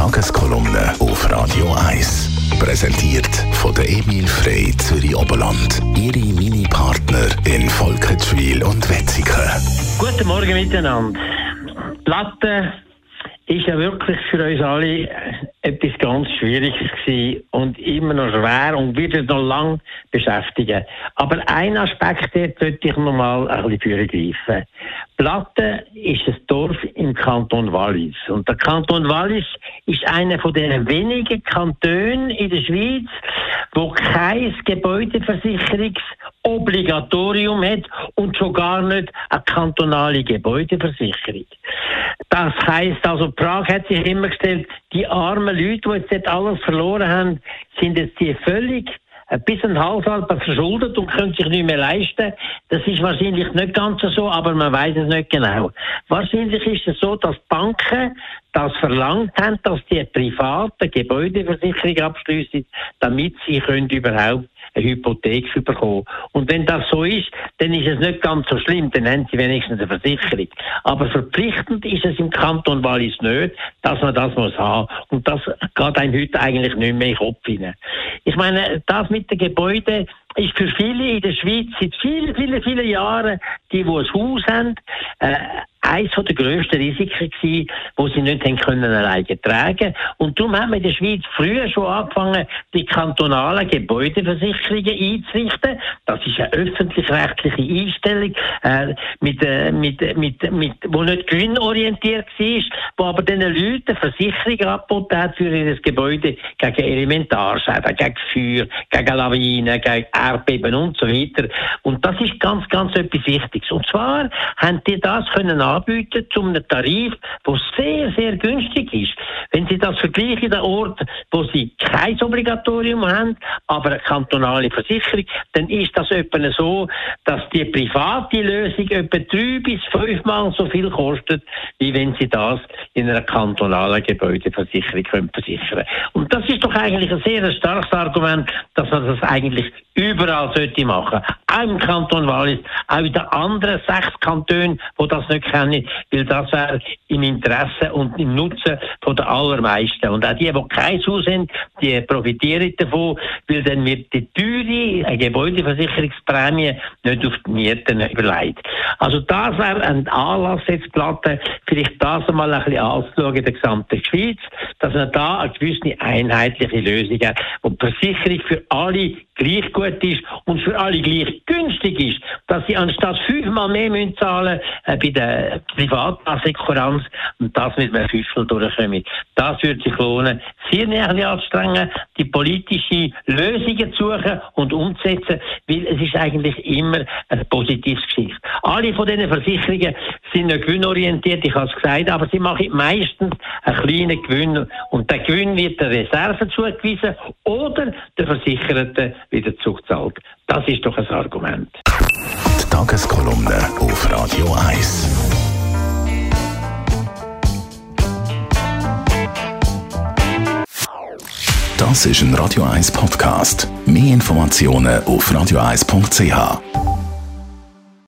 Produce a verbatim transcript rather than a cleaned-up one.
Tageskolumne auf Radio eins. Präsentiert von der Emil Frey Zürich Oberland. Ihre Mini-Partner in Volkenswil und Wetzikon. Guten Morgen miteinander. Platte ist ja wirklich für uns alle etwas ganz Schwieriges gewesen und immer noch schwer und wird uns noch lange beschäftigen. Aber ein Aspekt, dort sollte ich noch mal ein bisschen vorgreifen. Platten ist ein Dorf im Kanton Wallis. Und der Kanton Wallis ist einer von den wenigen Kantonen in der Schweiz, wo kein Gebäudeversicherungsobligatorium hat und schon gar nicht eine kantonale Gebäudeversicherung. Das heisst also, Prag hat sich immer gestellt, die armen Leute, die jetzt dort alles verloren haben, sind jetzt die völlig bis ein halbes verschuldet und können sich nicht mehr leisten. Das ist wahrscheinlich nicht ganz so, aber man weiß es nicht genau. Wahrscheinlich ist es so, dass die Banken das verlangt haben, dass die privaten Gebäudeversicherung abschliessen, damit sie können überhaupt eine Hypothek bekommen. Und wenn das so ist, dann ist es nicht ganz so schlimm, dann haben sie wenigstens eine Versicherung. Aber verpflichtend ist es im Kanton Wallis nicht, dass man das muss haben. Und das geht einem heute eigentlich nicht mehr in den Kopf hinein. Ich meine, das mit den Gebäuden ist für viele in der Schweiz seit vielen, vielen, vielen Jahren, die, die ein Haus haben, äh, eines der grössten Risiken gewesen, die sie nicht haben können alleine tragen. Und darum haben wir in der Schweiz früher schon angefangen, die kantonalen Gebäudeversicherungen einzurichten. Das ist eine öffentlich-rechtliche Einstellung, äh, mit, äh, mit, mit, mit, wo nicht gewinnorientiert war, wo aber den Leuten eine Versicherung angeboten hat für ihr Gebäude gegen Elementarschäden, gegen Feuer, gegen Lawinen, gegen Erdbeben und so weiter. Und das ist ganz, ganz etwas Wichtiges. Und zwar haben die das können anbieten zu einem Tarif, der sehr, sehr günstig ist. Wenn Sie das vergleichen, den Ort, wo Sie kein Obligatorium haben, aber eine kantonale Versicherung, dann ist das etwa so, dass die private Lösung etwa drei bis fünfmal so viel kostet, wie wenn Sie das in einer kantonalen Gebäudeversicherung können versichern. Und das ist doch eigentlich ein sehr starkes Argument, dass man das eigentlich überall sollte machen. Auch im Kanton Wallis, auch in den anderen sechs Kantonen, die das nicht kennen, weil das wäre im Interesse und im Nutzen von der allermeisten. Und auch die, die kein Haus haben, die profitieren davon, weil dann wird die teure Gebäudeversicherungsprämie nicht auf die Mieten überlegt. Also das wäre ein Anlass, jetzt Platte, vielleicht das einmal ein bisschen anzuschauen in der gesamten Schweiz, dass man da eine gewisse einheitliche Lösung hat, wo die Versicherung für alle gleich gut ist und für alle gleich günstig ist, dass sie anstatt fünfmal mehr müssen zahlen äh, bei der Privatversicherung und das mit einem Fünftel durchkommen. Das würde sich lohnen, sehr näher anzustrengen, die politische Lösungen zu suchen und umzusetzen, weil es ist eigentlich immer eine positive Geschichte. Alle von diesen Versicherungen sind nicht gewinnorientiert, ich habe es gesagt, aber sie machen meistens einen kleinen Gewinn und der Gewinn wird der Reserve zugewiesen oder der Versicherte wieder zurückzahlt. Das ist doch ein Argument. Die Tageskolumne auf Radio eins. Das ist ein Radio eins Podcast. Mehr Informationen auf radio eins punkt c h.